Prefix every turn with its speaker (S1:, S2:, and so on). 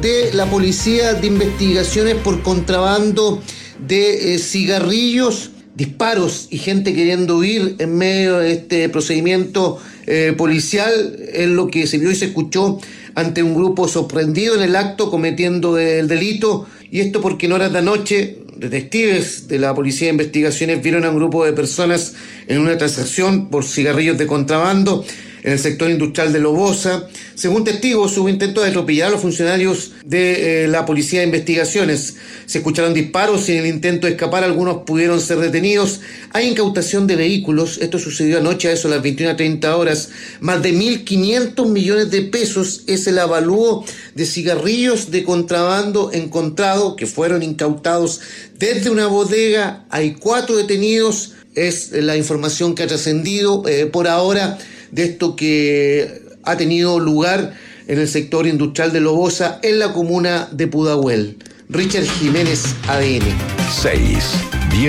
S1: de la Policía de Investigaciones por contrabando de cigarrillos, disparos y gente queriendo huir en medio de este procedimiento policial, es lo que se vio y se escuchó ante un grupo sorprendido en el acto cometiendo el delito, y esto porque en horas de la noche detectives de la Policía de Investigaciones vieron a un grupo de personas en una transacción por cigarrillos de contrabando en el sector industrial de Lobosa. Según testigos, hubo intentos de atropellar a los funcionarios de la Policía de Investigaciones. Se escucharon disparos y en el intento de escapar algunos pudieron ser detenidos. Hay incautación de vehículos. Esto sucedió anoche a eso, a las 21:30 horas. Más de 1.500 millones de pesos es el avalúo de cigarrillos de contrabando encontrado, que fueron incautados desde una bodega. Hay 4 detenidos. Es la información que ha trascendido por ahora de esto que ha tenido lugar en el sector industrial de Lobosa, en la comuna de Pudahuel. Richard Jiménez, ADN.
S2: 6.